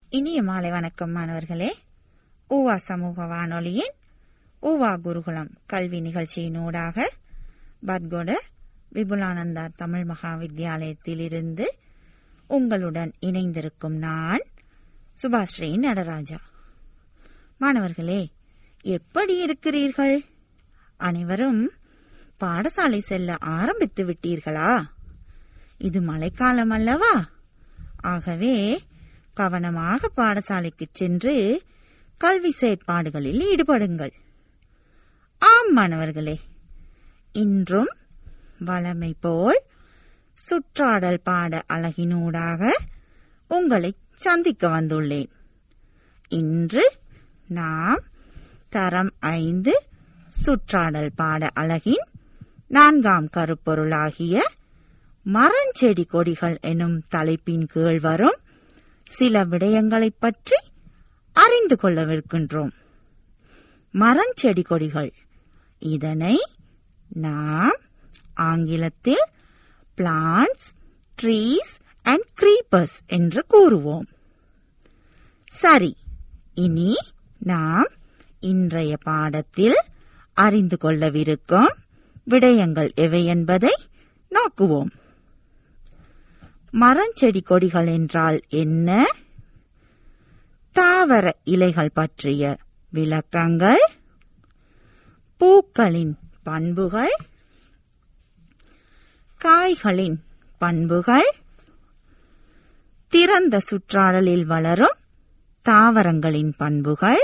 இனிய மாலை வணக்கம் மாணவர்களே. ஊவா சமூக வானொலியின் ஊவா குருகுலம் கல்வி நிகழ்ச்சியினூடாக பத்கொட விபுலானந்தா தமிழ் மகா வித்தியாலயத்திலிருந்து உங்களுடன் இணைந்திருக்கும் நான் சுபாஸ்ரீ நடராஜா. மாணவர்களே, எப்படி இருக்கிறீர்கள்? அனைவரும் பாடசாலை செல்ல ஆரம்பித்து விட்டீர்களா? இது மழைக்காலம் அல்லவா? ஆகவே கவனமாக பாடசாலைக்கு சென்று கல்வி செயற்பாடுகளில் ஈடுபடுங்கள். ஆம் மாணவர்களே, இன்றும் வழமை போல் சுற்றாடல் பாட அலகினூடாக உங்களை சந்திக்க வந்துள்ளேன். இன்று நாம் தரம் 5 சுற்றாடல் பாட அலகின் 4ஆம் கருப்பொருளாகிய மரஞ்செடி கொடிகள் எனும் தலைப்பின் கீழ் வரும் சில விடயங்களைப் பற்றி அறிந்து கொள்ளவிருக்கின்றோம். மரஞ்செடி கொடிகள், இதனை நாம் ஆங்கிலத்தில் பிளான்ட்ஸ், ட்ரீஸ் அண்ட் கிரீப்பர்ஸ் என்று கூறுவோம். சரி, இனி நாம் இன்றைய பாடத்தில் அறிந்து கொள்ளவிருக்கும் விடயங்கள் எவை என்பதை நோக்குவோம். மரஞ்செடி கொடிகள் என்றால் என்ன? தாவர இலைகள் பற்றிய விளக்கங்கள், பூக்களின் பண்புகள், காய்களின் பண்புகள், திறந்த சுற்றாடலில் வளரும் தாவரங்களின் பண்புகள்,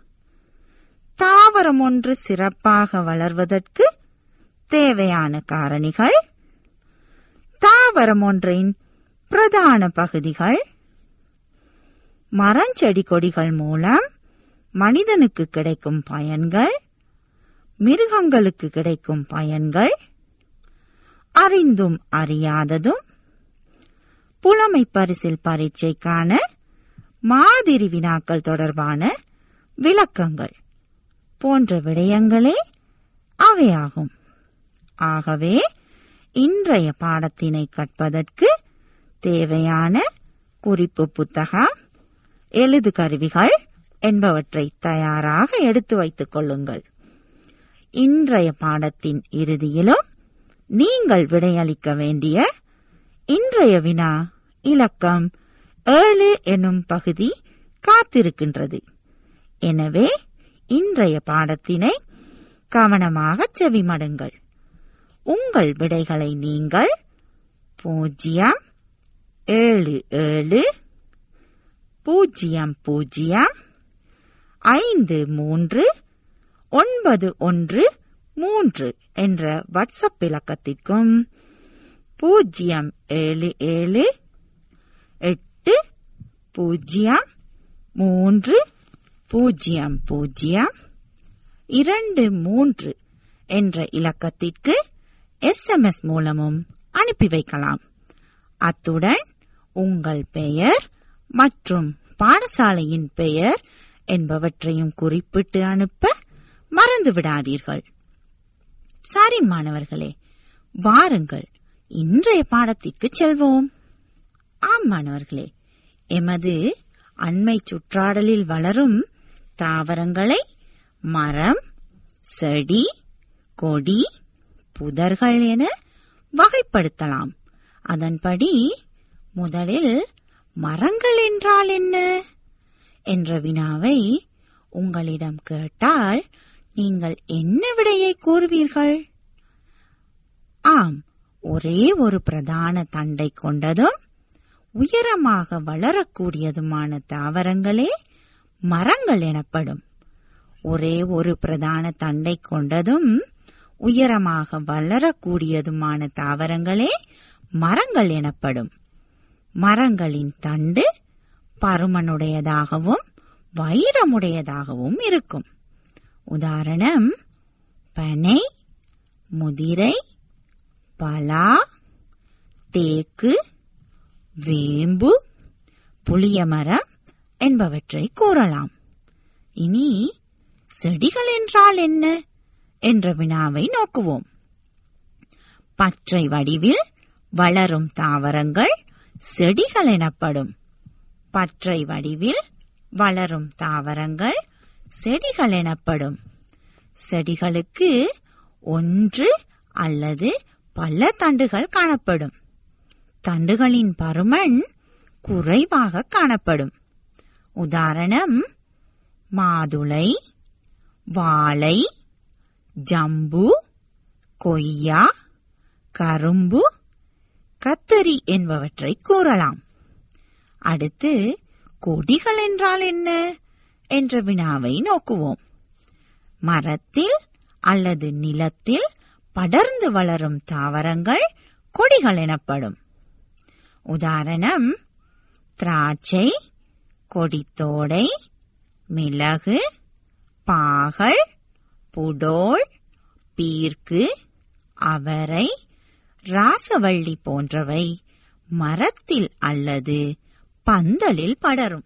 தாவரம் ஒன்று சிறப்பாக வளர்வதற்கு தேவையான காரணிகள், தாவரம் ஒன்றின் பிரதான பகுதிகள், மரஞ்செடி கொடிகள் மூலம் மனிதனுக்கு கிடைக்கும் பயன்கள், மிருகங்களுக்கு கிடைக்கும் பயன்கள், அறிந்தும் அறியாததும், புலமை பரிசில் பரீட்சைக்கான மாதிரி வினாக்கள் தொடர்பான விளக்கங்கள் போன்ற விடயங்களே அவையாகும். ஆகவே இன்றைய பாடத்தினை கற்பதற்கு தேவையான குறிப்பு புத்தகம், எழுது கருவிகள் என்பவற்றை தயாராக எடுத்து வைத்துக் கொள்ளுங்கள். இன்றைய பாடத்தின் இறுதியிலும் நீங்கள் விடையளிக்க வேண்டிய இன்றைய வினா இலக்கம் 7 எனும் பகுதி காத்திருக்கின்றது. எனவே இன்றைய பாடத்தினை கவனமாக செவிமடுங்கள். உங்கள் விடைகளை நீங்கள் 07700539113 என்ற வாட்ஸ்அப் இலக்கத்திற்கும் 07780300023 என்ற இலக்கத்திற்கு SMS மூலமும் அனுப்பி வைக்கலாம். அத்துடன் உங்கள் பெயர் மற்றும் பாடசாலையின் பெயர் என்பவற்றையும் குறிப்பிட்டு அனுப்ப மறந்து விடாதீர்கள். சரி மாணவர்களே, வாருங்கள் இன்றைய பாடத்திற்கு செல்வோம். ஆம் மாணவர்களே, எமது அண்மை சுற்றாடலில் வளரும் தாவரங்களை மரம், செடி, கொடி, புதர்கள் என வகைப்படுத்தலாம். அதன்படி முதலில் மரங்கள் என்றால் என்ன என்ற வினாவை உங்களிடம் கேட்டால் நீங்கள் என்ன விடையை கூறுவீர்கள்? ஆம், ஒரே ஒரு பிரதான தண்டை கொண்டதும் உயரமாக வளரக்கூடியதுமான தாவரங்களே மரங்கள் எனப்படும். ஒரே ஒரு பிரதான தண்டை கொண்டதும் உயரமாக வளரக்கூடியதுமான தாவரங்களே மரங்கள் எனப்படும். மரங்களின் தண்டு பருமனுடையதாகவும் வைரமுடையதாகவும் இருக்கும். உதாரணம், பனை, முதிரை, பலா, தேக்கு, வேம்பு, புளியமரம் என்பவற்றை கூறலாம். இனி செடிகள் என்றால் என்ன என்ற வினாவை நோக்குவோம். பச்சை வடிவில் வளரும் தாவரங்கள் செடிகள் எனப்படும். பற்றை வடிவில் வளரும் தாவரங்கள் செடிகள் எனப்படும். செடிகளுக்கு ஒன்று அல்லது பல தண்டுகள் காணப்படும். தண்டுகளின் பருமன் குறைவாக காணப்படும். உதாரணம் மாதுளை, வாழை, ஜம்பு, கொய்யா, கரும்பு, கத்தரி என்பவற்றை கூறலாம். அடுத்து கொடிகள் என்றால் என்ன என்ற வினாவை நோக்குவோம். மரத்தில் அல்லது நிலத்தில் படர்ந்து வளரும் தாவரங்கள் கொடிகள் எனப்படும். உதாரணம் திராட்சை, கொடித்தோடை, மிளகு, பாகல், புடோல், பீர்க்கு, அவரை, ராசவள்ளி போன்றவை மரத்தில் அல்லது பந்தலில் படரும்.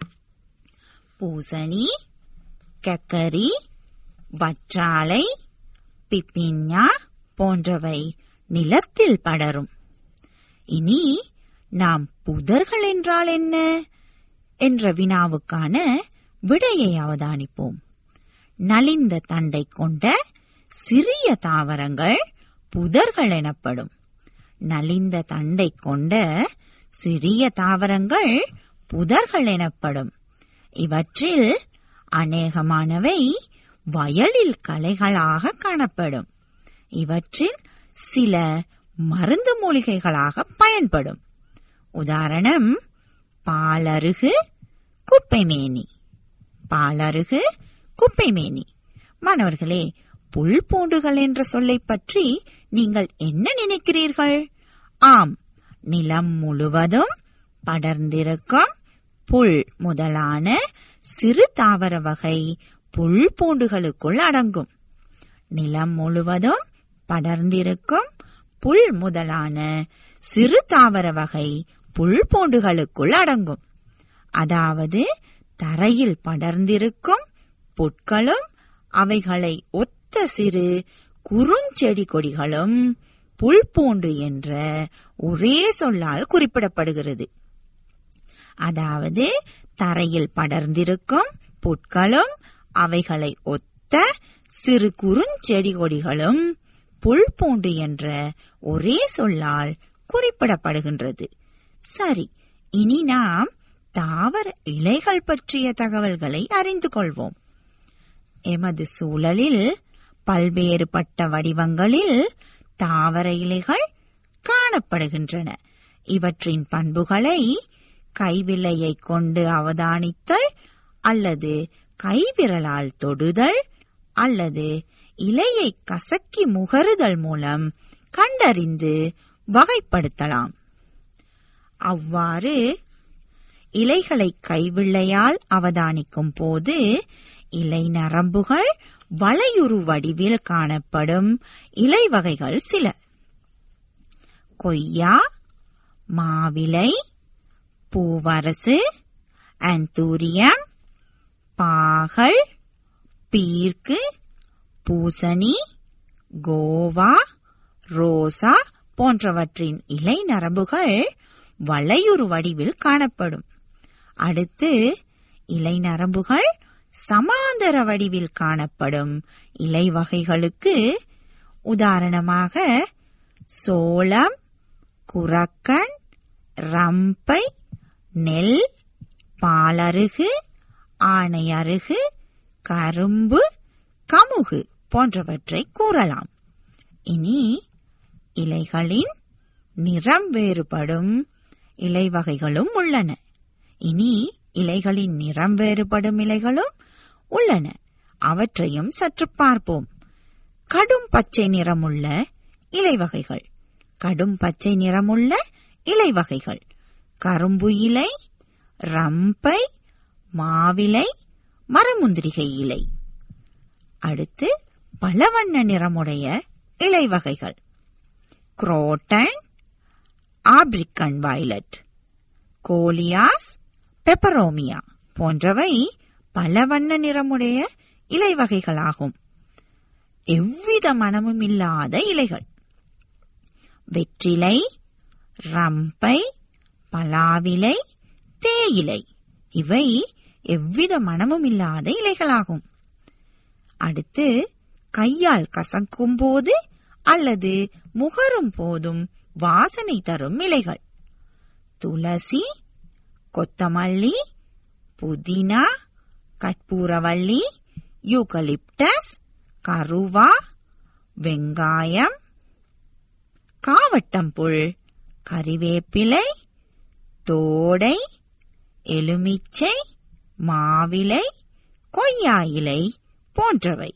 பூசணி, கக்கரி, வற்றாலை, பிப்பின்யா போன்றவை நிலத்தில் படரும். இனி நாம் புதர்கள் என்றால் என்ன என்ற வினாவுக்கான விடையை அவதானிப்போம். நலிந்த தண்டை கொண்ட சிறிய தாவரங்கள் புதர்கள் எனப்படும். நலிந்த தண்டை கொண்ட சிறிய தாவரங்கள் புதர்கள் எனப்படும். இவற்றில் அநேகமானவை வயலில் களைகளாக காணப்படும். இவற்றில் சில மருந்து மூலிகைகளாக பயன்படும். உதாரணம் பாலருகு, குப்பைமேனி. பாலருகு, குப்பைமேனி. மாணவர்களே, புல் பூண்டுகள் என்ற சொல்லை பற்றி நீங்கள் என்ன நினைக்கிறீர்கள்? ஆம், நிலம் முழுவதும் படர்ந்திருக்கும் புல் முதலான சிறு தாவர வகை புல் பூண்டுகளுக்குள் அடங்கும். நிலம் முழுவதும் படர்ந்திருக்கும் புல் முதலான சிறு தாவர வகை புல் பூண்டுகளுக்குள் அடங்கும். அதாவது தரையில் படர்ந்திருக்கும் புட்களும் அவைகளை ஒத்த சிறு குறுஞ்செடி கொடிகளும் புல் பூண்டு என்ற ஒரே சொல்லால் குறிப்பிடப்படுகிறது. அதாவது தரையில் படர்ந்திருக்கும் புட்களும் அவைகளை ஒத்த சிறு குறுஞ்செடி கொடிகளும் புல் பூண்டு என்ற ஒரே சொல்லால் குறிப்பிடப்படுகின்றது. சரி, இனி நாம் தாவர இலைகள் பற்றிய தகவல்களை அறிந்து கொள்வோம். எமது சூழலில் பல்வேறுபட்ட வடிவங்களில் தாவர இலைகள் காணப்படுகின்றன. இவற்றின் பண்புகளை கைவிலையை கொண்டு அவதானித்தல் அல்லது கைவிரலால் தொடுதல் அல்லது இலையை கசக்கி முகருதல் மூலம் கண்டறிந்து வகைப்படுத்தலாம். அவ்வாறு இலைகளை கைவிள்ளையால் அவதானிக்கும் போது இலை நரம்புகள் வளையுரு வடிவில் காணப்படும் இலை வகைகள் சில: கொய்யா, மாவிலை, பூவரசு, ஆந்தூரியம், பாகல், பீர்க்கு, பூசணி, கோவா, ரோசா போன்றவற்றின் இலை நரம்புகள் வளையுரு வடிவில் காணப்படும். அடுத்து இலை நரம்புகள் சமாந்தர வடிவில் காணப்படும் இலை வகைகளுக்கு உதாரணமாக சோளம், குரக்கன், ரம்பை, நெல், பாலருகு, ஆனையருகு, கரும்பு, கமுகு போன்றவற்றை கூறலாம். இனி இலைகளின் நிறம் வேறுபடும் இலை வகைகளும் உள்ளன. அவற்றையும் சற்று பார்ப்போம். கடும் பச்சை நிறமுள்ள இலை வகைகள். கடும் பச்சை நிறமுள்ள இலை வகைகள்: கரும்பு இலை, ரம்பை, மாவிலை, மரமுந்திரிகை இலை. அடுத்து பலவண்ண நிறமுடைய இலை வகைகள்: croton, African violet, coleus, peperomia போன்றவை பலவண்ண நிறமுடைய இலை வகைகளாகும். எவ்வித மணமும் இல்லாத இலைகள்: வெற்றிலை, ரம்பை, பலாவிலை, தேயிலை. இவை எவ்வித மணமும் இல்லாத இலைகளாகும். அடுத்து கையால் கசக்கும் போது அல்லது முகரும் போதும் வாசனை தரும் இலைகள். துளசி, கொத்தமல்லி, புதினா, கற்பூரவள்ளி, யூகலிப்டஸ், கருவா, வெங்காயம், காவட்டம்புல், கறிவேப்பிலை, தோடை, எலுமிச்சை, மாவிலை, கொய்யா இலை போன்றவை.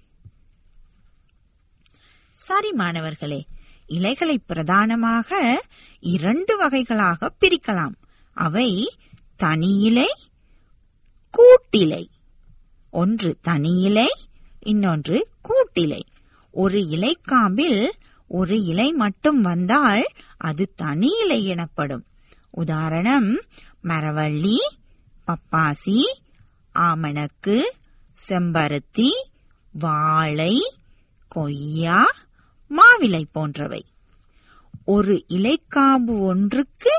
சரி மாணவர்களே, இலைகளை பிரதானமாக 2 வகைகளாக பிரிக்கலாம். அவை தனி இலை, கூட்டிலை. ஒன்று தனி இலை, இன்னொன்று கூட்டிலை. ஒரு இலைக்காம்பில் ஒரு இலை மட்டும் வந்தால் அது தனி இலை எனப்படும். உதாரணம் மரவள்ளி, பப்பாசி, ஆமணக்கு, செம்பருத்தி, வாழை, கொய்யா, மாவிலை போன்றவை. ஒரு இலைக்காம்பு ஒன்றுக்கு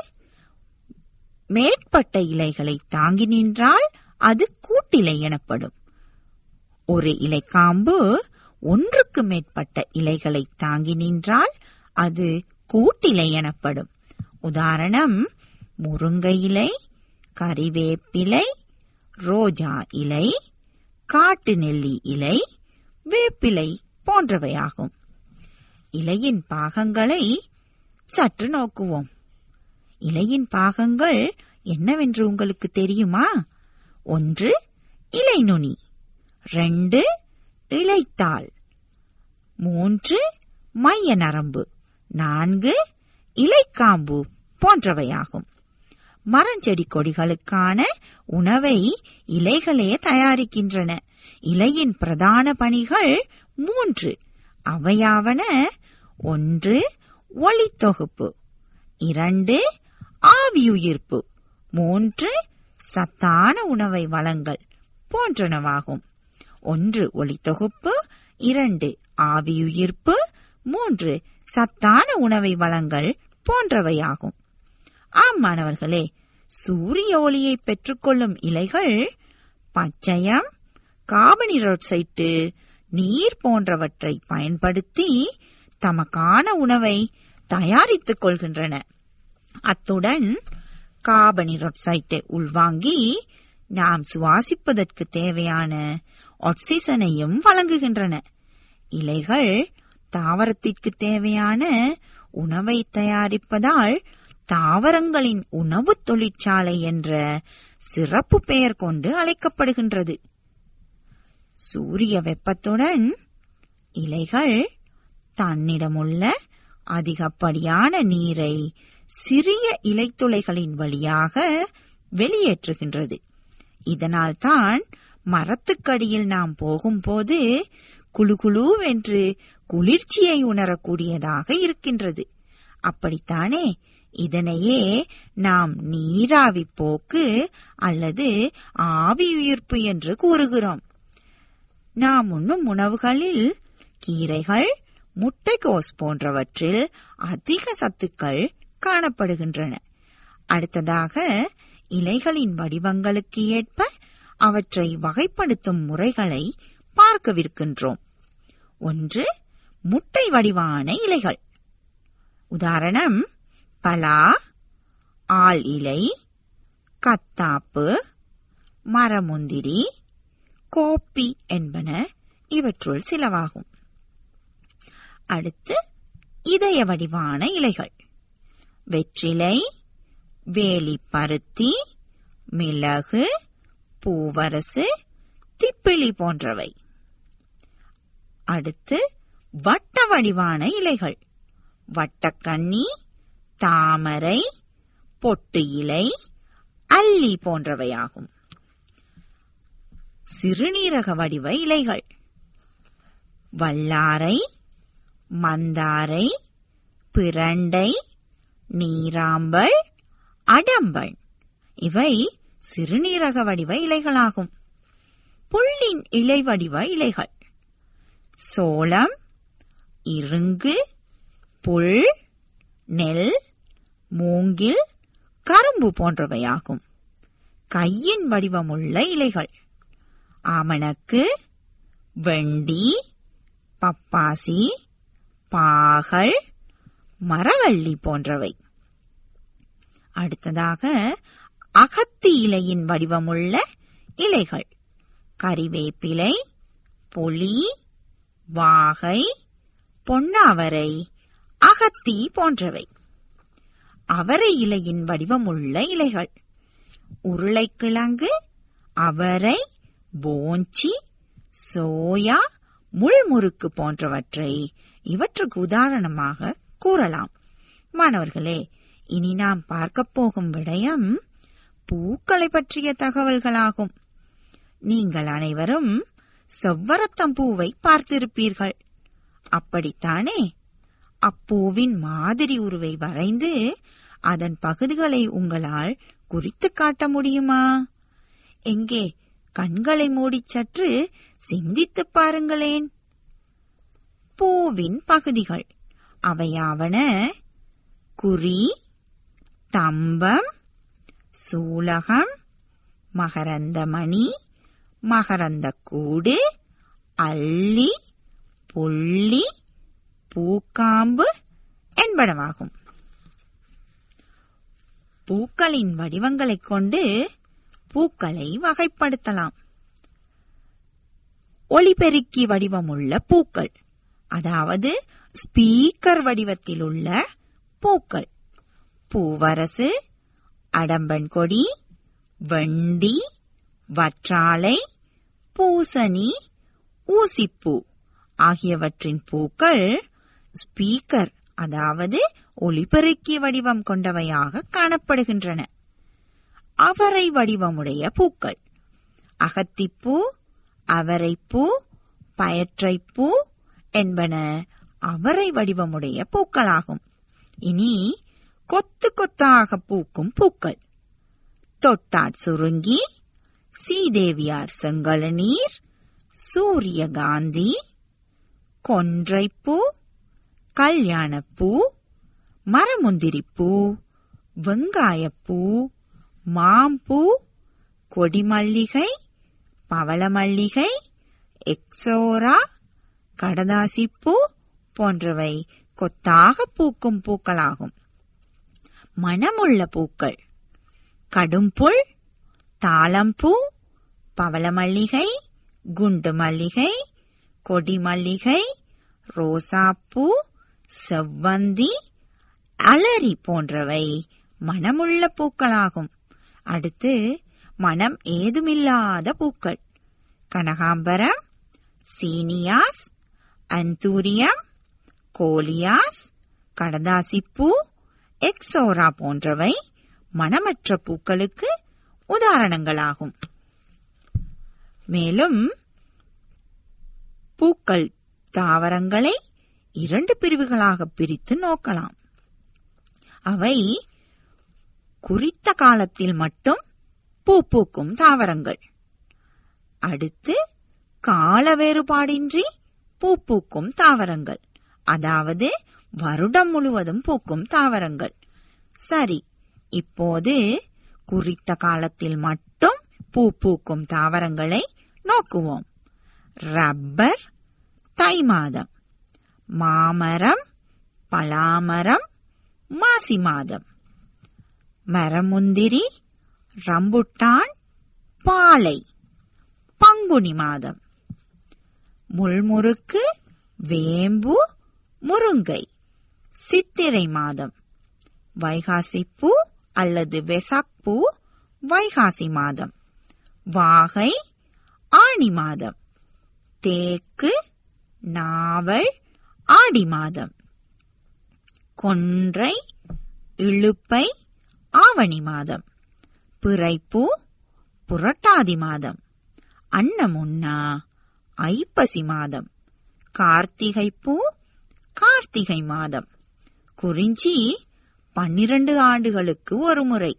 மேற்பட்ட இலைகளை தாங்கி நின்றால் அது கூட்டிலை எனப்படும். ஒரு இலைக்காம்பு ஒன்றுக்கு மேற்பட்ட இலைகளை தாங்கி நின்றால் அது கூட்டிலை எனப்படும். உதாரணம் முருங்கை இலை, கறிவேப்பிலை, ரோஜா இலை, காட்டு நெல்லி இலை, வேப்பிலை போன்றவையாகும். இலையின் பாகங்களை சற்று நோக்குவோம். இலையின் பாகங்கள் என்னவென்று உங்களுக்கு தெரியுமா? 1 இலை நுனி, 2 இலைத்தாள், 3 மைய நரம்பு, 4 இலைக்காம்பு போன்றவையாகும். மரஞ்செடி கொடிகளுக்கான உணவை இலைகளே தயாரிக்கின்றன. இலையின் பிரதான பணிகள் 3. அவையாவன: 1 ஒளித்தொகுப்பு, 2 ஆவியுயிர்ப்பு, 3 சத்தான உணவை வழங்கல் போன்றனவாகும். 1 ஒளித்தொகுப்பு, 2 ஆவியுயிர்ப்பு, 3 சத்தான உணவை வழங்கல் போன்றவையாகும். ஆம் மாணவர்களே, சூரிய ஒளியை பெற்றுக்கொள்ளும் இலைகள் பச்சையம், கார்பனீரொட்சைட்டு, நீர் போன்றவற்றை பயன்படுத்தி தமக்கான உணவை தயாரித்துக் கொள்கின்றன. அத்துடன் கார்பனீரொட்சைட்டை உள்வாங்கி நாம் சுவாசிப்பதற்கு தேவையான ஆக்சிஜனையும் வழங்குகின்றன. இலைகள் தாவரத்திற்கு தேவையான உணவை தயாரிப்பதால் தாவரங்களின் உணவு தொழிற்சாலை என்ற சிறப்பு பெயர் கொண்டு அழைக்கப்படுகின்றது. சூரிய வெப்பத்துடன் இலைகள் தன்னிடமுள்ள அதிகப்படியான நீரை சிறிய இலைத்துளைகளின் வழியாக வெளியேற்றுகின்றது. இதனால்தான் மரத்துக்கடியில் நாம் போகும்போது குளுகுளுவென்று குளிர்ச்சியை உணரக்கூடியதாக இருக்கின்றது. அப்படித்தானே? இதனையே நாம் நீராவி போக்கு அல்லது ஆவியுயிர்ப்பு என்று கூறுகிறோம். நாம் உண்ணும் உணவுகளில் கீரைகள், முட்டைக்கோஸ் போன்றவற்றில் அதிக சத்துக்கள் காணப்படுகின்றன. அடுத்ததாக இலைகளின் வடிவங்களுக்கு ஏற்ப அவற்றை வகைப்படுத்தும் முறைகளை பார்க்கவிருக்கின்றோம். 1 முட்டை வடிவான இலைகள். உதாரணம் பலா, ஆள் இலை, கத்தாப்பு, மரமுந்திரி, கோப்பி என்பன இவற்றுள் சிலவாகும். அடுத்து இதய வடிவான இலைகள். வெற்றிலை, வேலிப்பருத்தி, மிளகு, பூவரசு, திப்பிலி போன்றவை. அடுத்து வட்ட வடிவான இலைகள். வட்டக்கண்ணி, தாமரை, பொட்டு இலை, அல்லி போன்றவையாகும். சிறுநீரக வடிவ இலைகள். வல்லாரை, மந்தாரை, பிரண்டை, நீராம்பல், அடம்பல் இவை சிறுநீரக வடிவ இலைகளாகும். புல்லின் இலை வடிவ இலைகள். சோளம், இருங்கு, புல், நெல், மூங்கில், கரும்பு போன்றவையாகும். கையின் வடிவமுள்ள இலைகள். ஆமணக்கு, வெண்டி, பப்பாசி, பாகல், மரவள்ளி போன்றவை. அடுத்ததாக அகத்தி இலையின் வடிவமுள்ள இலைகள். கறிவேப்பிலை, புளி, வாகை, பொன்னாவரை, அகத்தி போன்றவை. அவரை இலையின் வடிவமுள்ள இலைகள். உருளைக்கிழங்கு, அவரை, போஞ்சி, சோயா, முள்முறுக்கு போன்றவற்றை இவற்றுக்கு உதாரணமாக கூறலாம். மாணவர்களே, இனி நாம் பார்க்கப் போகும் விடயம் பூக்களை பற்றிய தகவல்களாகும். நீங்கள் அனைவரும் செவ்வரத்தம் பூவை பார்த்திருப்பீர்கள், அப்படித்தானே? அப்பூவின் மாதிரி உருவை வரைந்து அதன் பகுதிகளை உங்களால் குறித்து காட்ட முடியுமா? எங்கே கண்களை மூடிச் சற்று சிந்தித்துப் பாருங்களேன். பூவின் பகுதிகள் அவையாவன குறி, தம்பம், சூலகம், மகரந்தமணி, மகரந்தக்கூடு, அல்லி, புள்ளி, பூக்காம்பு என்பனவாகும். பூக்களின் வடிவங்களைக் கொண்டு பூக்களை வகைப்படுத்தலாம். ஒலிபெருக்கி வடிவமுள்ள பூக்கள், அதாவது ஸ்பீக்கர் வடிவத்தில் உள்ள பூக்கள். பூவரசு, அடம்பன் கொடி, வெண்டி, வற்றாழை, பூசணி, ஊசிப்பூ ஆகியவற்றின் பூக்கள் ஸ்பீக்கர், அதாவது ஒலிபெருக்கி வடிவம் கொண்டவையாக காணப்படுகின்றன. அவரை வடிவமுடைய பூக்கள் அகத்திப்பூ, அவரைப்பூ, பயற்றைப்பூ என்பன அவரை வடிவமுடைய பூக்களாகும். இனி கொத்து கொத்தாக பூக்கும் பூக்கள். தொட்டாட் சுருங்கி, சீதேவியார் செங்கழுநீர், சூரியகாந்தி, கொன்றைப்பூ, கல்யாணப்பூ, மரமுந்திரிப்பூ, வெங்காயப்பூ, மாம்பூ, கொடிமல்லிகை, பவளமல்லிகை, எக்ஸோரா, கடதாசிப்பூ போன்றவை கொத்தாக பூக்கும் பூக்களாகும். மணமுள்ள பூக்கள் கடும்புல், தாளம்பூ, பவளமல்லிகை, குண்டு மல்லிகை, கொடிமல்லிகை, ரோசாப்பூ, செவ்வந்தி, அலரி போன்றவை மணமுள்ள பூக்களாகும். அடுத்து மனம் ஏதுமில்லாத பூக்கள் கனகாம்பரம், சீனியாஸ், அந்தூரியம், கோலியாஸ், கடதாசிப்பூ, எக்ஸோரா போன்றவை மணமற்ற பூக்களுக்கு உதாரணங்களாகும். மேலும் பூக்கள் தாவரங்களை 2 பிரிவுகளாக பிரித்து நோக்கலாம். அவை குறித்த காலத்தில் மட்டும் பூ பூக்கும் தாவரங்கள். அடுத்து கால வேறுபாடின்றி பூ பூக்கும் தாவரங்கள், அதாவது வருடம் முழுவதும் பூக்கும் தாவரங்கள். சரி, இப்போது குறித்த காலத்தில் மட்டும் பூ பூக்கும் தாவரங்களை நோக்குவோம். ரப்பர் தை மாதம், மாமரம், பலாமரம் மாசி மாதம், மரமுந்திரி, ரம்புட்டான், பாலை பங்குனி மாதம், முள்முறுக்கு, வேம்பு, முருங்கை சித்திரை மாதம், வைகாசிப்பூ அல்லது வெசாக்பூ வைகாசி மாதம், வாகை ஆணி மாதம், தேக்கு, நாவல் ஆடி மாதம், கொன்றை, இழுப்பை ஆவணி மாதம், பிறைப்பூ புரட்டாதி மாதம், அன்னமுன்னா ஐப்பசி மாதம், கார்த்திகைப்பூ கார்த்திகை மாதம், குறிஞ்சி 12 ஆண்டுகளுக்கு ஒரு முறை.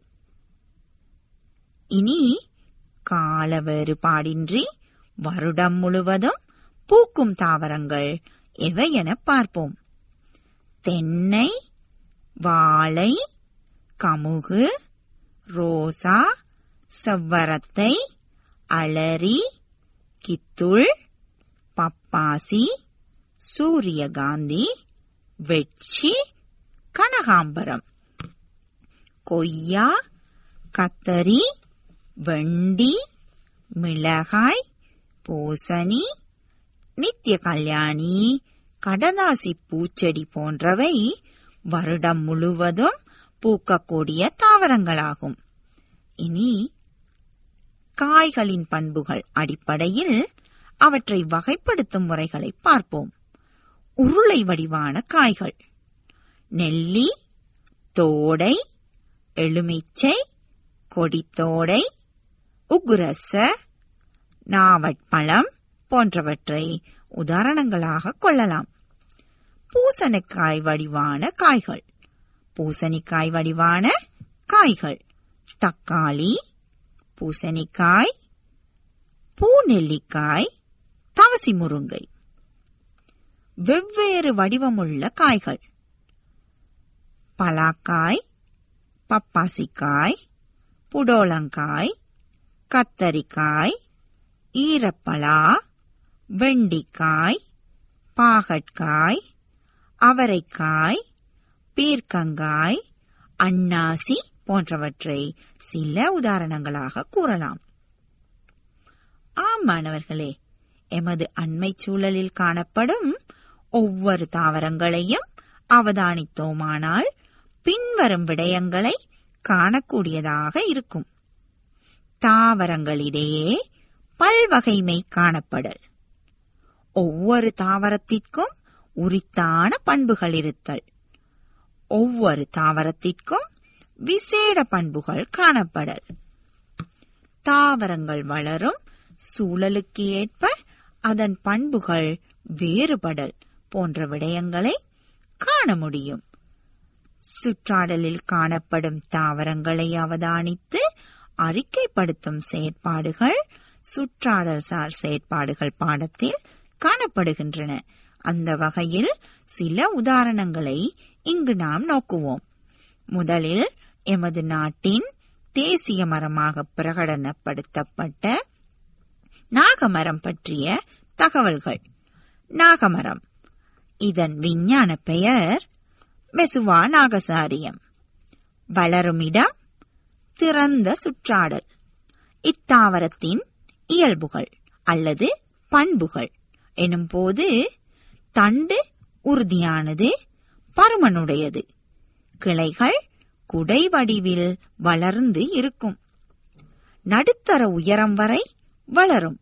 இனி கால வேறுபாடின்றி வருடம் முழுவதும் பூக்கும் தாவரங்கள் எவை என பார்ப்போம். தென்னை, வாழை, கமுகு, ரோசா, செவ்வரத்தை, அலரி, கித்துள், பப்பாசி, சூரியகாந்தி, வெட்சி, கனகாம்பரம், கொய்யா, கத்தரி, வெண்டி, மிளகாய், பூசணி, நித்திய கல்யாணி, கடதாசி பூச்செடி போன்றவை வருடம் முழுவதும் பூக்கக்கூடிய தாவரங்களாகும். இனி காய்களின் பண்புகள் அடிப்படையில் அவற்றை வகைப்படுத்தும் முறைகளை பார்ப்போம். உருளை வடிவான காய்கள்: நெல்லி, தோடை, எலுமிச்சை, கொடித்தோடை, உகுரச, நாவட்பழம் போன்றவற்றை உதாரணங்களாக கொள்ளலாம். பூசணிக்காய் வடிவான காய்கள்: பூசணிக்காய் வடிவான காய்கள் தக்காளி, பூசணிக்காய், பூநெல்லிக்காய், தவசி முருங்கை. வெவ்வேறு வடிவமுள்ள காய்கள்: பலாக்காய், பப்பாசிக்காய், புடோலங்காய், கத்தரிக்காய், ஈரப்பலா, வெண்டிக்காய், பாகற்காய், அவரைக்காய், பீர்க்கங்காய், அன்னாசி போன்றவற்றை சில உதாரணங்களாக கூறலாம். ஆம் மாணவர்களே, எமது அண்மை சூழலில் காணப்படும் ஒவ்வொரு தாவரங்களையும் அவதானித்தோமானால் பின்வரும் விடயங்களை காணக்கூடியதாக இருக்கும். தாவரங்களிடையே பல்வகைமை காணப்படல், ஒவ்வொரு தாவரத்திற்கும் உரித்தான பண்புகள் இருத்தல், ஒவ்வொரு தாவரத்திற்கும் விசேட பண்புகள் காணப்படல், தாவரங்கள் வளரும் சூழலுக்கு ஏற்ப அதன் பண்புகள் வேறுபடல் போன்ற விடயங்களை காண முடியும். சுற்றாடலில் காணப்படும் தாவரங்களை அவதானித்து அறிக்கைப்படுத்தும் செயற்பாடுகள் சுற்றாடல் சார் செயற்பாடுகள் பாடத்தில் காணப்படுகின்றன. அந்த வகையில் சில உதாரணங்களை இங்கு நாம் நோக்குவோம். முதலில் எமது நாட்டின் தேசிய மரமாக பிரகடனப்படுத்தப்பட்ட நாகமரம் பற்றிய தகவல்கள். நாகமரம், இதன் விஞ்ஞான பெயர் மெசுவா நாகசாரியம். வளருமிடம் திறந்த சுற்றாடல். இத்தாவரத்தின் இயல்புகள் அல்லது பண்புகள் எனும் போது தண்டு உறுதியானது, பருமனுடையது, கிளைகள் குடை வடிவில் வளர்ந்து இருக்கும், நடுத்தர உயரம் வரை வளரும்.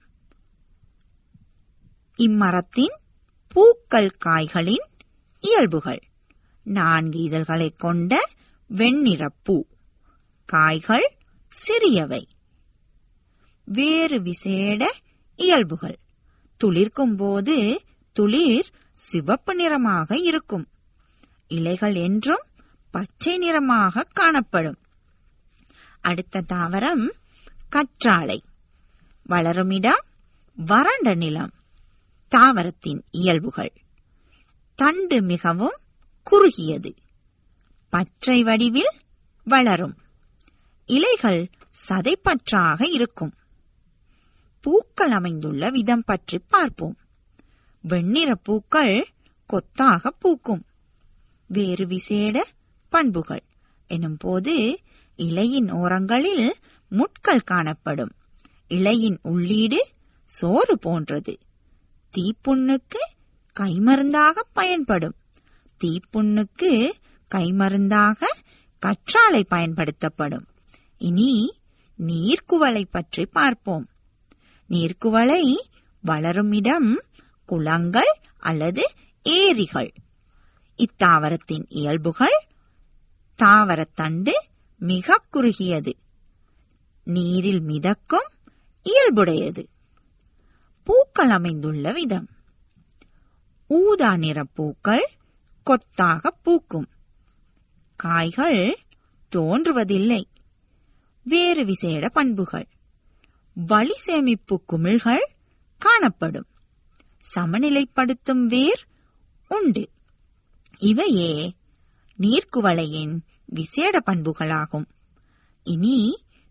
இம்மரத்தின் பூக்கள் காய்களின் இயல்புகள்: 4 இதழ்களை கொண்ட வெண்ணிறப்பூ, காய்கள் சிறியவை. வேறு விசேட இயல்புகள்: துளிர்க்கும் போது துளிர் சிவப்பு நிறமாக இருக்கும், இலைகள் என்றும் பச்சை நிறமாக காணப்படும். அடுத்த தாவரம் கற்றாழை. வளருமிடம் வறண்ட நிலம். தாவரத்தின் இயல்புகள்: தண்டு மிகவும் குறுகியது, பச்சை வடிவில் வளரும், இலைகள் சதைப்பற்றாக இருக்கும். பூக்கள் அமைந்துள்ள விதம் பற்றி பார்ப்போம். வெண்ணிற பூக்கள் கொத்தாக பூக்கும். வேறு விசேட பண்புகள் எனும் போது இலையின் ஓரங்களில் முட்கள் காணப்படும். இலையின் உள்ளீடு சோறு போன்றது. தீப்புண்ணுக்கு கைமருந்தாக பயன்படும். தீப்புண்ணுக்கு கைமருந்தாக கற்றாழை பயன்படுத்தப்படும். இனி நீர்க்குவளை பற்றி பார்ப்போம். நீர்க்குவளை வளரும் இடம் குளங்கள் அல்லது ஏரிகள். இத்தாவரத்தின் இயல்புகள்: தாவரத்தண்டு மிக குறுகியது, நீரில் மிதக்கும் இயல்புடையது. பூக்கள் அமைந்துள்ள விதம்: ஊதா நிற பூக்கள் கொத்தாக பூக்கும், காய்கள் தோன்றுவதில்லை. வேறு விசேட பண்புகள்: வளி சேமிப்பு குமிழ்கள் காணப்படும், சமநிலைப்படுத்தும் வேர் உண்டு. இவையே நீர்க்குவளையின் விசேட பண்புகளாகும். இனி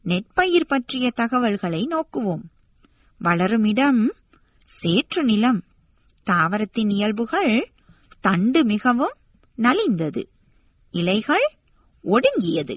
நெற்பயிர் பற்றிய தகவல்களை நோக்குவோம். வளரும் இடம் சேற்று நிலம். தாவரத்தின் இயல்புகள்: தண்டு மிகவும் நலிந்தது, இலைகள் ஒடுங்கியது.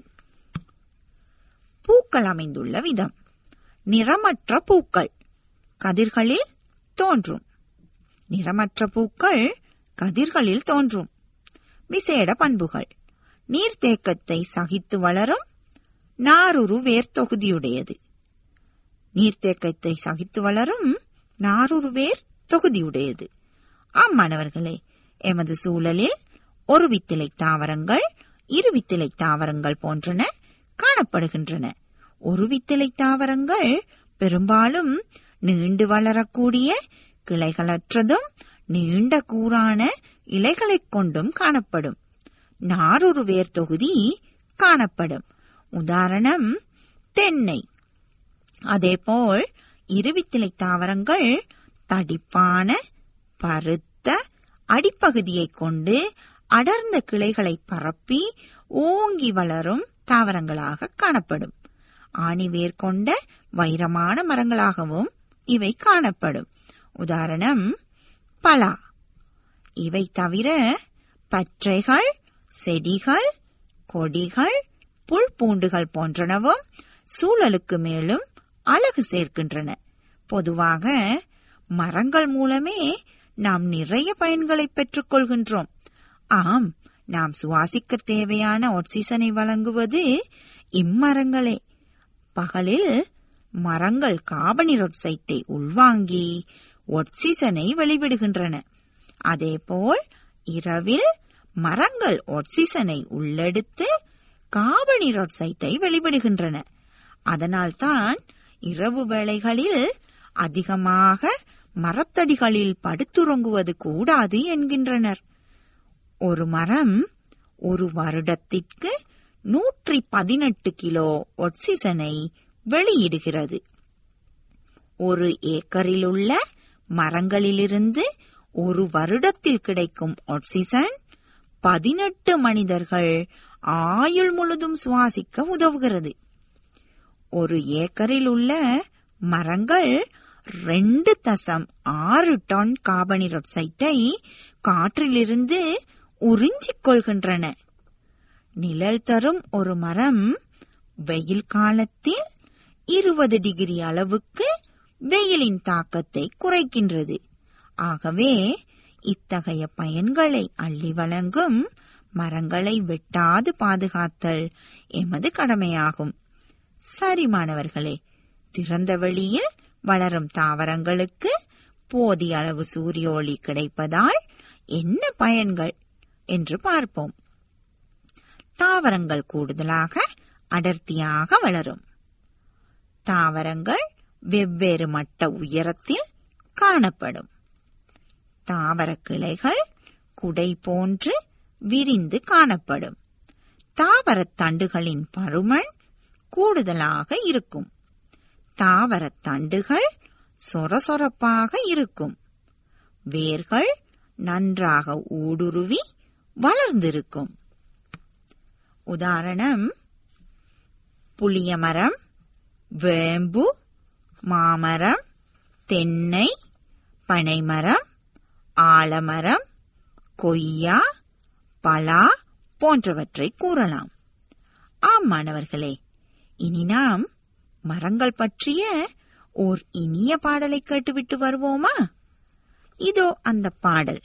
பூக்கள் அமைந்துள்ள விதம்: நிறமற்ற பூக்கள் கதிர்களில் தோன்றும். நிறமற்ற பூக்கள் கதிர்களில் தோன்றும். விசேட பண்புகள்: நீர்த்தேக்கத்தை சகித்து வளரும், நாருரு வேர் தொகுதியுடையது. நீர்த்தேக்கத்தை சகித்து வளரும், நாருரு வேர் தொகுதியுடையது. மாணவர்களே, எமது சூழலில் ஒரு வித்திலை தாவரங்கள், இருவித்திலை தாவரங்கள் போன்றன காணப்படுகின்றன. ஒரு வித்திலை தாவரங்கள் பெரும்பாலும் நீண்டு வளரக்கூடிய கிளைகளற்றதும் நீண்ட கூரான இலைகளைக் கொண்டும் காணப்படும். நாருரு வேர் தொகுதி காணப்படும். உதாரணம் தென்னை. அதேபோல் இருவித்திலை தாவரங்கள் தடிப்பான பருத்த அடிப்பகுதியை கொண்டு அடர்ந்த கிளைகளை பரப்பி ஓங்கி வளரும் தாவரங்களாக காணப்படும். ஆணிவேர் கொண்ட வைரமான மரங்களாகவும் இவை காணப்படும். உதாரணம் பலா. இவை தவிர பற்றைகள், செடிகள், கொடிகள், புல் பூண்டுகள் போன்றனவும் சூழலுக்கு மேலும் அழகு சேர்க்கின்றன. பொதுவாக மரங்கள் மூலமே நாம் நிறைய பயன்களை பெற்றுக் கொள்கின்றோம். ஆம், நாம் சுவாசிக்க தேவையான ஆக்சிஜனை வழங்குவது இம்மரங்களே. பகலில் மரங்கள் கார்பனீரொக்சைட்டை உள்வாங்கி ஆக்சிஜனை வெளிவிடுகின்றன. அதேபோல் இரவில் மரங்கள் ஆக்சிஜனை உள்ளெடுத்து கார்பனீரொக்சைட்டை வெளிவிடுகின்றன. அதனால்தான் இரவு வேளைகளில் அதிகமாக மரத்தடிகளில் படுத்துறங்குவது கூடாது என்கின்றனர். ஒரு மரம் ஒரு வருடத்திற்கு 118 கிலோ ஆக்சிஜனை வெளியிடுகிறது. ஒரு ஏக்கரில் உள்ள மரங்களிலிருந்து ஒரு வருடத்தில் கிடைக்கும் ஆக்சிஜன் 18 மனிதர்கள் ஆயுள் முழுதும் சுவாசிக்க உதவுகிறது. ஒரு ஏக்கரில் உள்ள மரங்கள் 2.6 டன் கார்பனீரொக்சைட்டை காற்றிலிருந்து உறிஞ்சிக் கொள்கின்றன. நிழல் தரும் ஒரு மரம் வெயில் காலத்தில் 20 டிகிரி அளவுக்கு வெயிலின் தாக்கத்தை குறைக்கின்றது. ஆகவே இத்தகைய பயன்களை அள்ளி வழங்கும் மரங்களை வெட்டாது பாதுகாத்தல் எமது கடமையாகும். சரி மாணவர்களே, திறந்த வெளியில் வளரும் தாவரங்களுக்கு போதிய அளவு சூரிய ஒளி கிடைப்பதால் என்ன பயன்கள் என்று பார்ப்போம். தாவரங்கள் கூடுதலாக அடர்த்தியாக வளரும். தாவரங்கள் வெவ்வேறு மட்ட உயரத்தில் காணப்படும். தாவர கிளைகள் குடை போன்று விரிந்து காணப்படும். தாவரத் தண்டுகளின் பருமன் கூடுதலாக இருக்கும். தாவரத் தண்டுகள் சொரசொரப்பாக இருக்கும். வேர்கள் நன்றாக ஊடுருவி வளர்ந்திருக்கும். உதாரணம் புளியமரம், வேம்பு, மாமரம், தென்னை, பனைமரம், ஆலமரம், கொய்யா, பலா போன்றவற்றை கூறலாம். ஆம் மாணவர்களே, இனி நாம் மரங்கள் பற்றிய ஓர் இனிய பாடலை கேட்டுவிட்டு வருவோமா? இதோ அந்த பாடல்.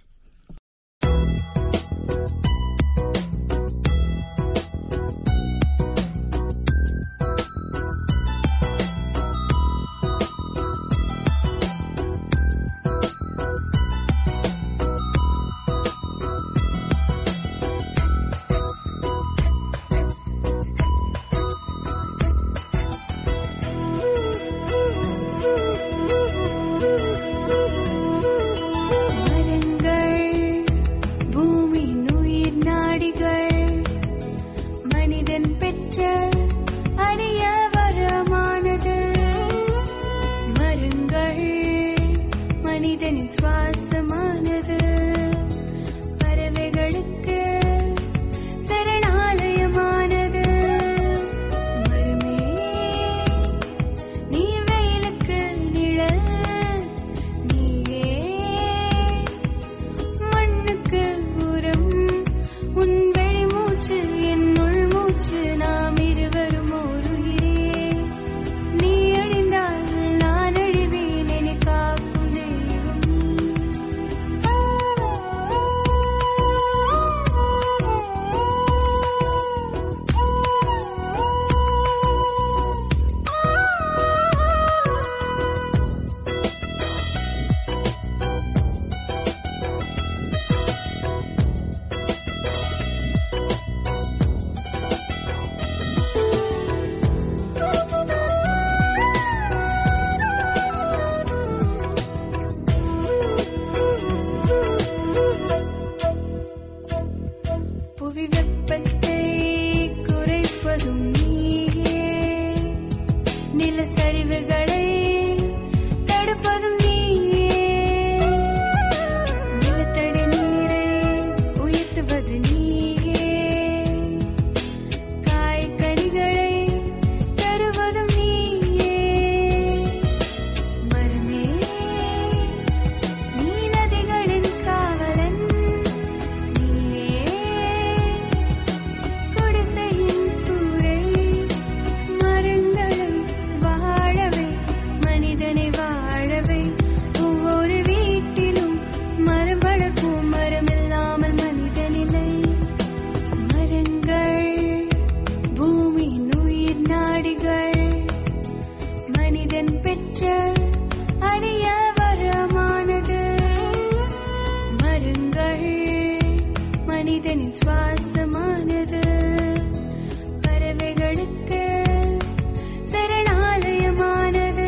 மனிதனின் சுவாசமானது பறவைகளுக்கு சரணாலயமானது.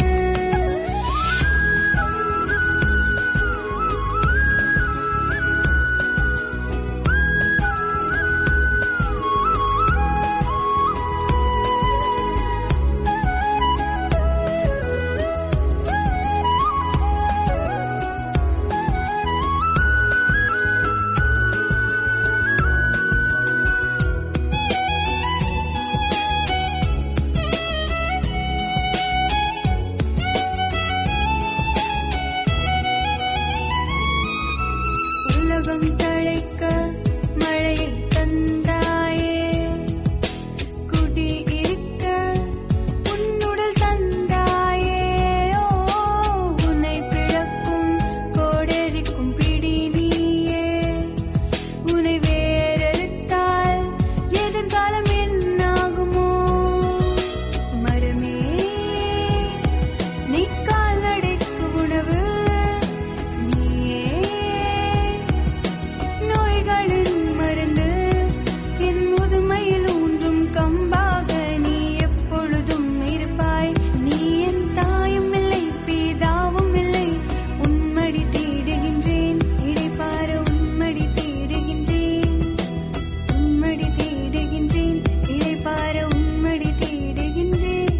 உலகம் தழைக்க மழையை தந்தாயே, குடியிருக்க உன்னுடல் தந்தாயே. உன்னை பிளக்கும் கோடரிக்கும் பிடி நீயே. உன்னை வேறறுத்தால் எதிர்காலம் என்னாகுமோ? மரமே நீ கால்நடைக்கு உணவு, நீயே நோய்களின் மருந்து. என் முதுமையில் ஊன்றும் கம்பாக நீ எப்பொழுதும் இருப்பாய். நீ என் தாயும் இல்லை, பிதாவும் இல்லை. உன்மடி தேடுகின்றேன், இடைப்பார உன்மடி தேடுகின்றேன். உன்மடி தேடுகின்றேன், இடைப்பார உன்மடி தேடுகின்றேன்.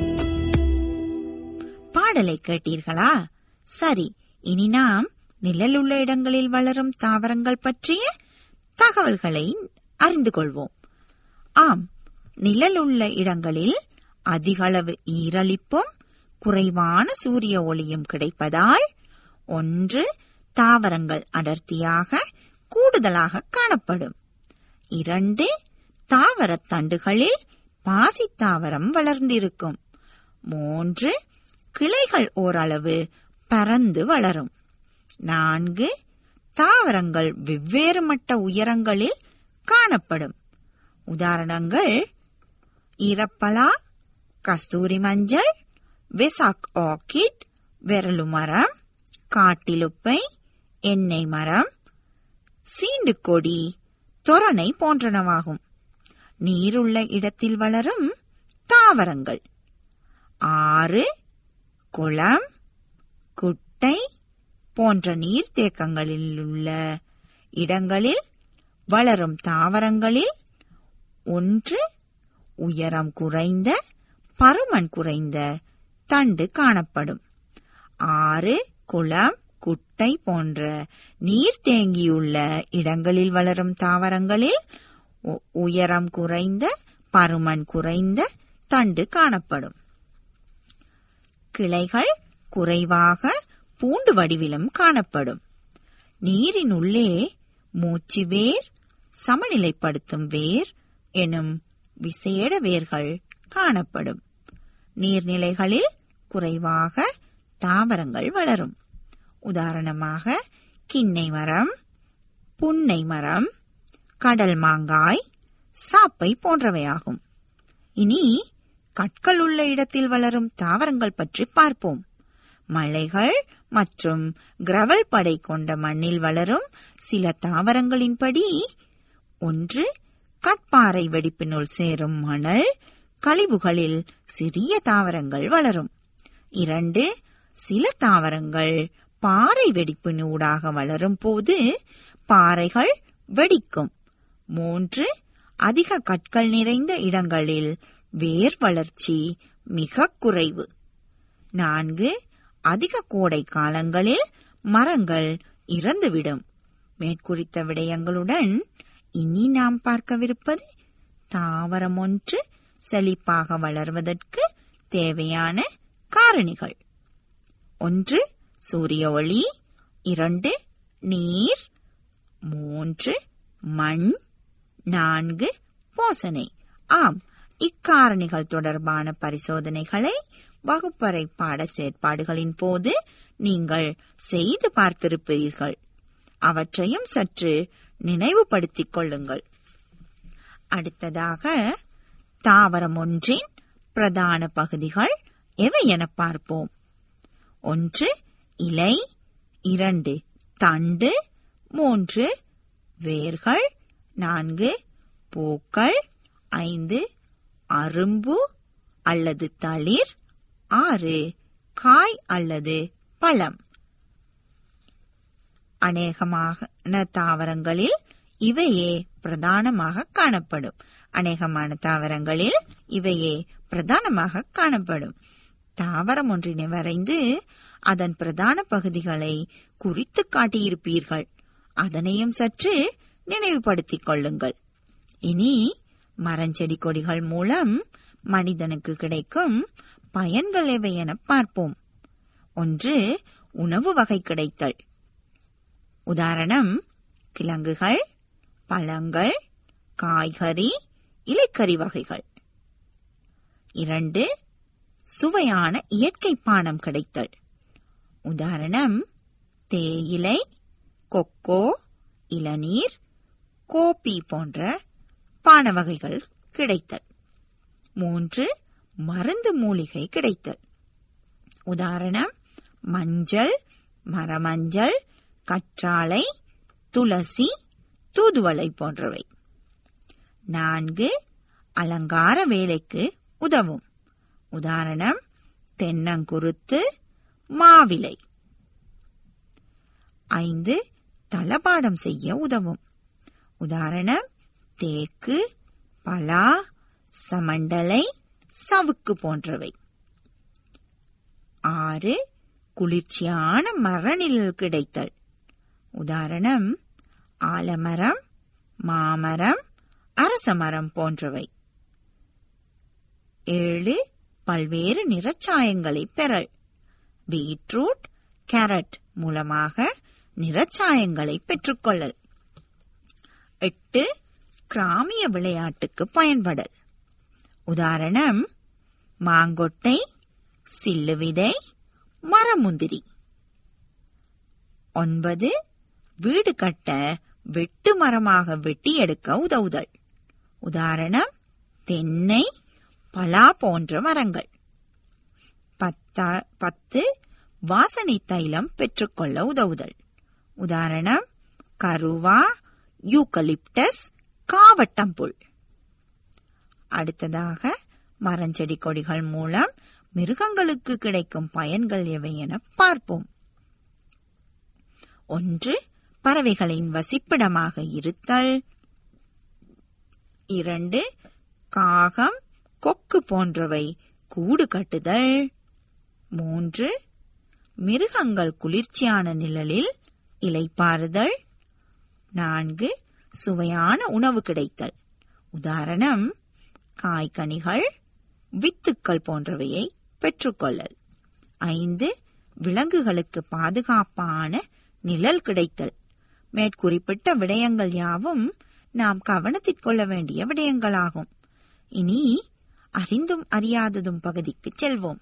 பாடலை கேட்டீர்களா? சரி, இனி நாம் நிழலுள்ள இடங்களில் வளரும் தாவரங்கள் பற்றிய தகவல்களை அறிந்து கொள்வோம். ஆம், நிழலுள்ள இடங்களில் அதிகளவு ஈரலிப்பும் குறைவான சூரிய ஒளியும் கிடைப்பதால் 1. தாவரங்கள் அடர்த்தியாக கூடுதலாக காணப்படும். 2. தாவரத் தண்டுகளில் பாசித்தாவரம் வளர்ந்திருக்கும். 3. கிளைகள் ஓரளவு பரந்து வளரும். 4. தாவரங்கள் வெவ்வேறு மட்ட உயரங்களில் காணப்படும். உதாரணங்கள் ஈரப்பலா, கஸ்தூரி மஞ்சள், வெசாக் ஆர்கிட், வெரலு மரம், காட்டிலுப்பை, எண்ணெய் மரம், சீண்டு கொடி, தொரணை போன்றனவாகும். நீருள்ள இடத்தில் வளரும் தாவரங்கள் 6. குளம், குட்டை போன்ற நீர்த்தேக்கங்களில் உள்ள இடங்களில் வளரும் தாவரங்களில் 1. உயரம் குறைந்த, பருமன் குறைந்த தண்டு காணப்படும். 6. குளம், குட்டை போன்ற நீர் தேங்கியுள்ள இடங்களில் வளரும் தாவரங்களில் உயரம் குறைந்த, பருமன் குறைந்த தண்டு காணப்படும். கிளைகள் குறைவாக பூண்டு வடிவிலும் காணப்படும். நீரின் உள்ளே மூச்சு வேர், சமநிலைப்படுத்தும் வேர் எனும் விசேட வேர்கள் காணப்படும். நீர்நிலைகளில் குறைவாக தாவரங்கள் வளரும். உதாரணமாக கிண்ணை மரம், புன்னை மரம், கடல் மாங்காய், சாப்பை போன்றவையாகும். இனி கற்கள் உள்ள இடத்தில் வளரும் தாவரங்கள் பற்றி பார்ப்போம். மலைகள் மற்றும் கிரவல் படை கொண்ட மண்ணில் வளரும் சில தாவரங்களின்படி 1. கற்பாறை வெடிப்பினுள் சேரும் மணல், கழிவுகளில் சிறிய தாவரங்கள் வளரும். 2. சில தாவரங்கள் பாறை வெடிப்பினூடாக வளரும் போது பாறைகள் வெடிக்கும். 3. அதிக கற்கள் நிறைந்த இடங்களில் வேர் வளர்ச்சி மிக குறைவு. 4. அதிக கோடை காலங்களில் மரங்கள் இறந்துவிடும். மேற்குறித்த விடயங்களுடன் இனி நாம் பார்க்கவிருப்பது தாவரம் ஒன்று செழிப்பாக வளர்வதற்கு தேவையான காரணிகள். 1. சூரிய ஒளி, 2. நீர், 3. மண், 4. போசனை. ஆம், இக்காரணிகள் தொடர்பான பரிசோதனைகளை வகுப்பறை பாட செயற்பாடுகளின் போது நீங்கள் செய்து பார்த்திருப்பீர்கள். அவற்றையும் சற்று நினைவுபடுத்திக் கொள்ளுங்கள். அடுத்ததாக தாவரம் ஒன்றின் பிரதான பகுதிகள் எவை என பார்ப்போம். 1. இலை, 2. தண்டு, 3. வேர்கள், 4 பூக்கள், 5 அரும்பு அல்லது தளிர், 6 காய் அல்லது பழம். அநேகமான தாவரங்களில் இவையே பிரதானமாக காணப்படும். தாவரம் ஒன்றினை வரைந்து அதன் பிரதான பகுதிகளை குறித்து காட்டியிருப்பீர்கள். அதனையும் சற்று நினைவுபடுத்திக் கொள்ளுங்கள். இனி மரஞ்செடி கொடிகள் மூலம் மனிதனுக்கு கிடைக்கும் பயன்கள் எவை என பார்ப்போம். 1. உணவு வகை கிடைத்தல். உதாரணம் கிழங்குகள், பழங்கள், காய்கறி, இலைக்கறி வகைகள். 2. சுவையான இயற்கை பானம் கிடைத்தல். உதாரணம் தேயிலை, கொக்கோ, இளநீர், கோபி போன்ற பான வகைகள் கிடைத்தல். 3. மருந்து மூலிகை கிடைத்தல். உதாரணம் மஞ்சள், மரமஞ்சள், கற்றாழை, துளசி, தூதுவளை போன்றவை. 4. அலங்கார வேலைக்கு உதவும். உதாரணம் தென்னங்குருத்து, மாவிலை. 5. தளபாடம் செய்ய உதவும். உதாரணம் தேக்கு, பலா, சமண்டலை, சவுக்கு போன்றவை. 6. குளிர்ச்சியான மரநிழல் கிடைத்தல். உதாரணம் ஆலமரம், மாமரம், அரசமரம் போன்றவை. 7. பல்வேறு நிறச்சாயங்களை பெறல். பீட்ரூட், கேரட் மூலமாக நிறச்சாயங்களை பெற்றுக்கொள்ளல். 8. கிராமிய விளையாட்டுக்கு பயன்படல். உதாரணம் மாங்கொட்டை, சில்லுவிதை, மரமுந்திரி. 9. வீடு கட்ட வெட்டு மரமாக வெட்டி எடுக்க உதவுதல். உதாரணம் தென்னை, பலா போன்ற மரங்கள். 10. வாசனை தைலம் பெற்றுக்கொள்ள உதவுதல். உதாரணம் கருவா, யூக்கலிப்டஸ், காவட்டம்புல். அடுத்ததாக மரஞ்செடி கொடிகள் மூலம் மிருகங்களுக்கு கிடைக்கும் பயன்கள் எவை என பார்ப்போம். 1. பறவைகளின் வசிப்பிடமாக இருத்தல். 2. காகம், கொக்கு போன்றவை கூடு கட்டுதல். 3. மிருகங்கள் குளிர்ச்சியான நிழலில் இளைப்பாறுதல். 4. சுவையான உணவு கிடைத்தல். உதாரணம் காய்கனிகள், வித்துக்கள் போன்றவையை பெற்றுக்கொள்ளல். 5. விலங்குகளுக்கு பாதுகாப்பான நிழல் கிடைத்தல். மேற்குறிப்பிட்ட விடயங்கள் யாவும் நாம் கவனத்தில் கொள்ள வேண்டிய விடயங்களாகும். இனி அறிந்தும் அறியாததும் பகுதிக்கு செல்வோம்.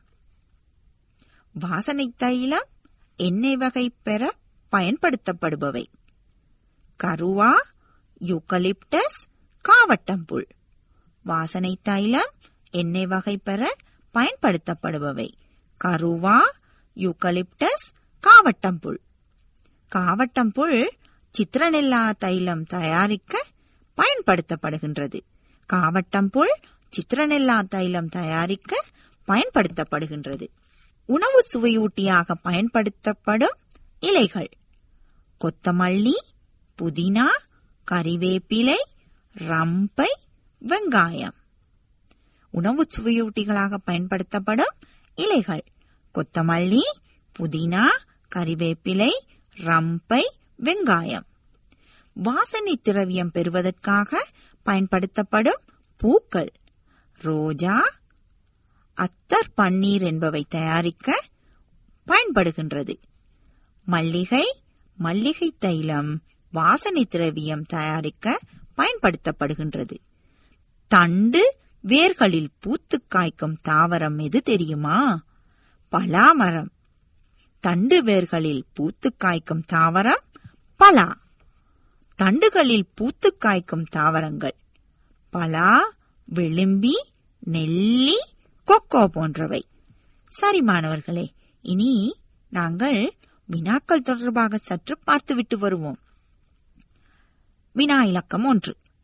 வாசனை தைலம் எண்ணெய் வகை பெற பயன்படுத்தப்படுபவை. கருவா, யூக்கலிப்டஸ், காவட்டம்புல். வாசனை தைலம் எண்ணெய் வகை பெற பயன்படுத்தப்படுபவை. கருவா, யூக்கலிப்டஸ், காவட்டம்புல். காவட்டம்புல் சித்திரநெல்லா தைலம் தயாரிக்க பயன்படுத்தப்படுகின்றது. காவட்டம்புல் சித்திரநெல்லா தைலம் தயாரிக்க பயன்படுத்தப்படுகின்றது. உணவு சுவையூட்டியாக பயன்படுத்தப்படும் இலைகள். கொத்தமல்லி, புதினா, கறிவேப்பிலை, ரம்பை, வெங்காயம். உணவு சுவையூட்டிகளாக பயன்படுத்தப்படும் இலைகள். கொத்தமல்லி, புதினா, கறிவேப்பிலை, ரம்பை, வெங்காயம். வாசனை திரவியம் பெறுவதற்காக பயன்படுத்தப்படும் பூக்கள். ரோஜா, அத்தர், பன்னீர் என்பவை தயாரிக்க பயன்படுகின்றது. மல்லிகை, மல்லிகை தைலம் வாசனை திரவியம் தயாரிக்க பயன்படுத்தப்படுகின்றது. தண்டு வேர்களில் பூத்து காய்க்கும் தாவரம் எது தெரியுமா? பலாமரம். தண்டு வேர்களில் பூத்து காய்க்கும் தாவரம் பலா. தண்டுகளில் பூத்து காய்க்கும் தாவரங்கள் பலா, விளிம்பி, நெல்லி, கொக்கோ போன்றவை. சரி மாணவர்களே, இனி நாங்கள் வினாக்கள் தொடர்பாக சற்று பார்த்துவிட்டு வருவோம். வினா இலக்கம் 1.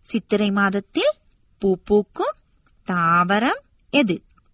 சித்திரை மாதத்தில் பூ பூக்கும் தாவரம் எது?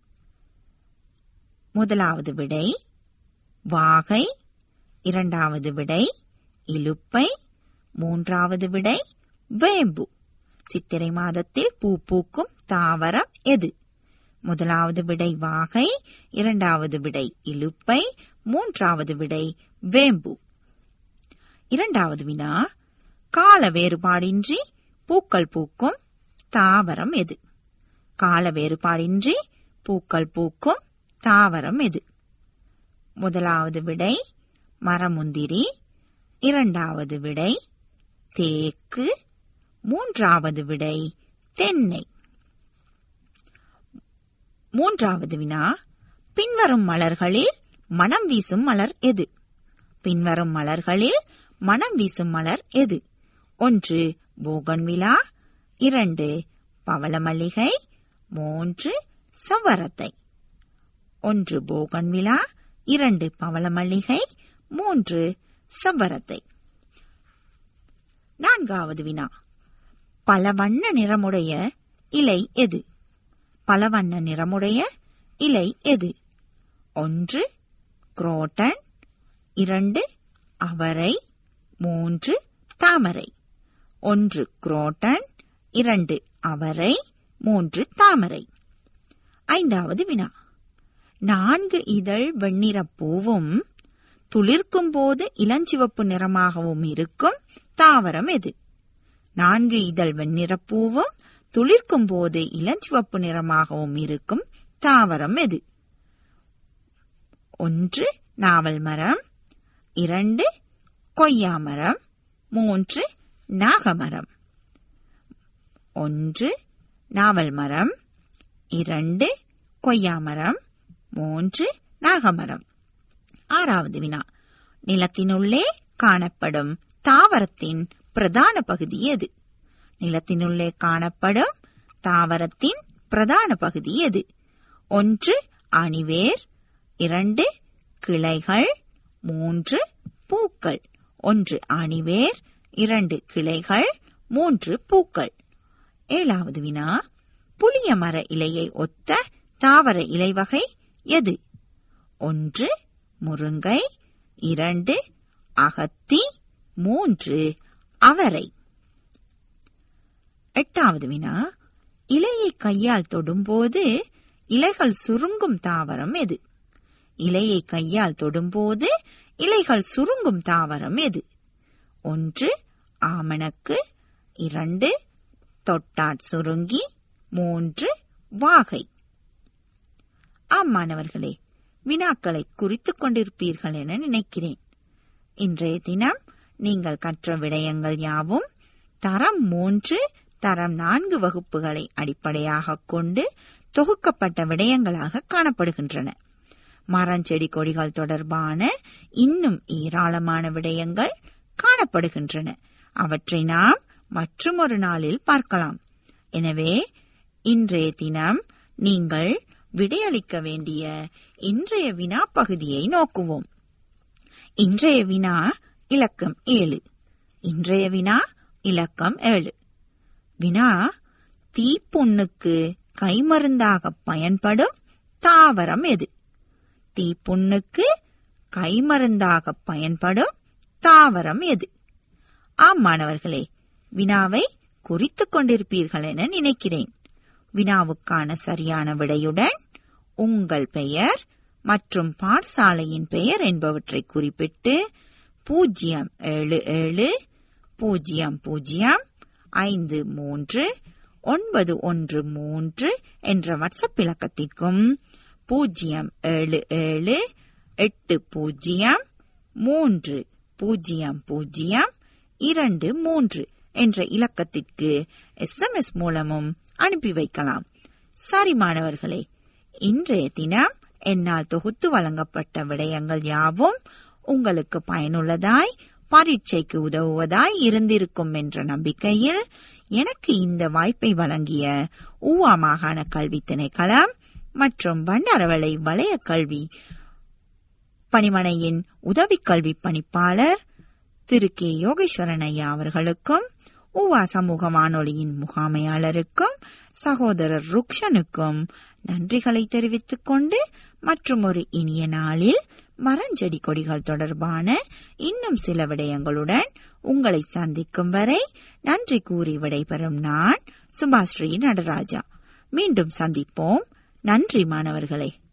முதலாவது விடை வாகை, இரண்டாவது விடை இலுப்பை, மூன்றாவது விடை வேம்பு. சித்திரை மாதத்தில் பூ பூக்கும் தாவரம் எது? முதலாவது விடை வாகை, இரண்டாவது விடை இலுப்பை, மூன்றாவது விடை வேம்பு. இரண்டாவது வினா, கால வேறுபாடின்றி பூக்கள் பூக்கும் தாவரம் எது? கால வேறுபாடின்றி பூக்கள் பூக்கும் தாவரம் எது? முதலாவது விடை மரமுந்திரி, இரண்டாவது விடை தேக்கு, மூன்றாவது விடை தென்னை. மூன்றாவது வினா, பின்வரும் மலர்களில் மனம் வீசும் மலர் எது? பின்வரும் மலர்களில் மனம் வீசும் மலர் எது? 1 போகன்விலா, 2 பவளமல்லிகை, 3 செவ்வரத்தை. 1 போகன்விலா, 2 பவளமல்லிகை, 3 செவ்வரத்தை. நான்காவது வினா, பல வண்ண நிறமுடைய இலை எது? பல வண்ண நிறமுடைய இலை எது? 1 குரோட்டன், 2 அவரை, 3 தாமரை. 1 குரோட்டன், 2 அவரை, 3 தாமரை. ஐந்தாவது வினா, 4 இதழ் வெண்ணிற பூவும் துளிர்க்கும் போது இளஞ்சிவப்பு நிறமாகவும் இருக்கும் தாவரம் எது? 4 இதழ் வெண்ணிற பூவும் துளிர்க்கும் போது இளஞ்சிவப்பு நிறமாகவும் இருக்கும் தாவரம் எது? 1 நாவல் மரம், 2 கொய்யா மரம், 3 நாகமரம். 1 நாவல் மரம், 2 கொய்யா மரம், 3 நாகமரம். ஆறாவது வினா, நிலத்தினுள்ளே காணப்படும் தாவரத்தின் பிரதான பகுதி எது? நிலத்தினுள்ளே காணப்படும் தாவரத்தின் பிரதான பகுதி எது? 1 அணிவேர், 2 கிளைகள், 3 பூக்கள். 1 அணிவேர், 2 கிளைகள், 3 பூக்கள். ஏழாவது வினா, புளிய மர இலையை ஒத்த தாவர இலை வகை எது? 1 முருங்கை, 2 அகத்தி, 3 அவரை. எட்டாவது வினா, இலையை கையால் தொடும்போது இலைகள் சுருங்கும் தாவரம் எது? இலையை கையால் தொடும்போது இலைகள் சுருங்கும் தாவரம் எது? 1 ஆமணக்கு, 2 தொட்டாட் சுருங்கி, 3 வாகை. ஆம் மாணவர்களே, வினாக்களை குறித்துக் கொண்டிருப்பீர்கள் என நினைக்கிறேன். இன்றைய தினம் நீங்கள் கற்ற விடயங்கள் யாவும் தரம் 3, தரம் 4 வகுப்புகளை அடிப்படையாக கொண்டு தொகுக்கப்பட்ட விடயங்களாக காணப்படுகின்றன. மரஞ்செடி கொடிகள் தொடர்பான இன்னும் ஏராளமான விடயங்கள் காணப்படுகின்றன. அவற்றை நாம் மற்றுமொரு நாளில் பார்க்கலாம். எனவே இன்றைய தினம் நீங்கள் விடையளிக்க வேண்டிய இன்றைய வினா பகுதியை நோக்குவோம். இன்றைய வினா இலக்கம் 7. இன்றைய வினா இலக்கம் 7. வினா, தீப்புண்ணுக்கு கைமருந்தாக பயன்படும் தாவரம் எது? தீப்புண்ணுக்கு கைமருந்தாக பயன்படும் தாவரம் எது? ஆம் மாணவர்களே, வினாவை குறித்துக் கொண்டிருப்பீர்கள் என நினைக்கிறேன். வினாவுக்கான சரியான விடையுடன் உங்கள் பெயர் மற்றும் பாடசாலையின் பெயர் என்பவற்றை குறிப்பிட்டு 077505393 என்ற வாட்ஸ்அப் இலக்கத்திற்கும் 07780030023 என்ற இலக்கத்திற்கு SMS மூலமும் அனுப்பி வைக்கலாம். சரி மாணவர்களே, இன்றைய தினம் என்னால் தொகுத்து வழங்கப்பட்ட விடயங்கள் யாவும் உங்களுக்கு பயனுள்ளதாய், பரீட்சைக்கு உதவுவதாய் இருந்திருக்கும் என்ற நம்பிக்கையில் எனக்கு இந்த வாய்ப்பை வழங்கிய ஊவா மாகாண கல்வி திணைக்களம் மற்றும் பண்டாரவளை வலய கல்வி பணிமனையின் உதவி கல்வி பணிப்பாளர் திரு கே யோகேஸ்வரன் ஐயா அவர்களுக்கும் ஊவா சமூக வானொலியின் முகாமையாளருக்கும் சகோதரர் ருக்ஷனுக்கும் நன்றிகளை தெரிவித்துக் கொண்டு மற்றும் ஒரு இனிய நாளில் மரஞ்செடி கொடிகள் தொடர்பான இன்னும் சில விடயங்களுடன் உங்களை சந்திக்கும் வரை நன்றி கூறி விடைபெறும் நான் சுபாஸ்ரீ நடராஜா. மீண்டும் சந்திப்போம். நன்றி மாணவர்களே.